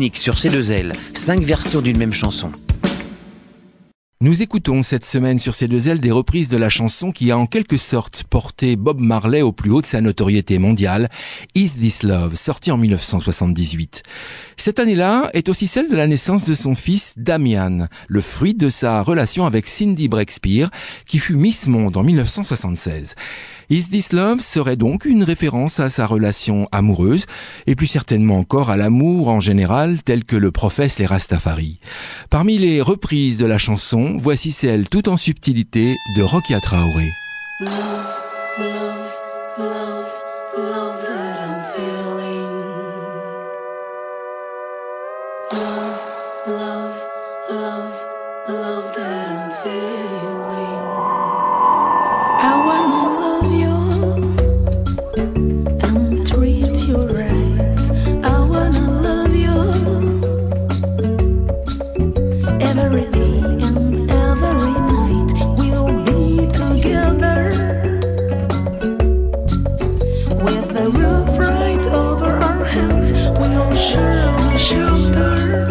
unique sur C2L, 5 versions d'une même chanson. Nous écoutons cette semaine sur C2L des reprises de la chanson qui a en quelque sorte porté Bob Marley au plus haut de sa notoriété mondiale, Is This Love, sorti en 1978. Cette année-là est aussi celle de la naissance de son fils Damian, le fruit de sa relation avec Cindy Breakspear, qui fut Miss Monde en 1976. Is This Love serait donc une référence à sa relation amoureuse, et plus certainement encore à l'amour en général, tel que le professent les Rastafari. Parmi les reprises de la chanson, voici celle tout en subtilité de Rokia Traoré. Love, love, love, love that I'm feeling. Love, love, love, love that I'm feeling. I wanna love you and treat you right. I wanna love you every day and every night. We'll be together with the roof right over our heads. We'll share the shelter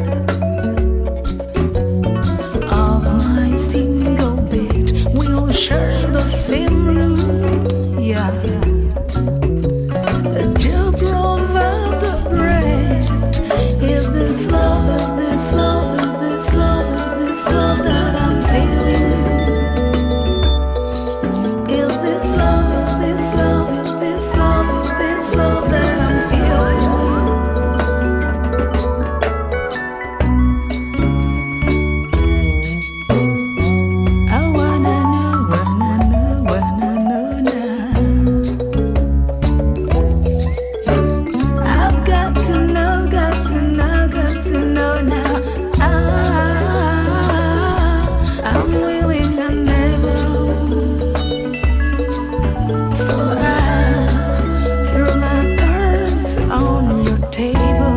of my single bed. We'll share the same room, yeah. To provide the bread. Is this love? Is this love? Is this love? Is this love that I'm feeling? Is this love? Is this love? Is this love? Is this love that I'm feeling? I wanna know now. I've got to know now. I'm willing and able. So I threw my cards on your table.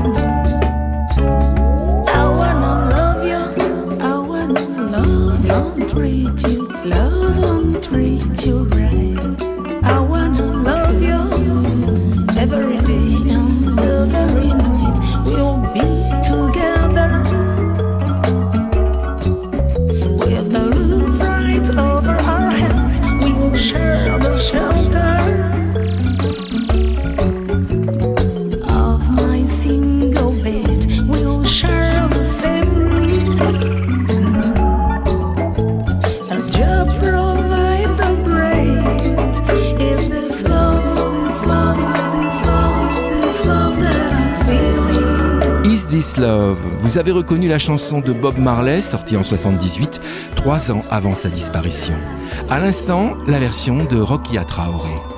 I wanna love you. I wanna love and treat you right. I wanna love you every day and every night. We'll be together with the roof right over our heads. We'll share the shelter of my single bed. We'll share the same room. And just provide the bread. Is this love? Is this love? Is this love? Is this love that I'm feeling? Is This Love? Vous avez reconnu la chanson de Bob Marley, sortie en 78, 3 ans avant sa disparition. À l'instant, la version de Rokia Traoré.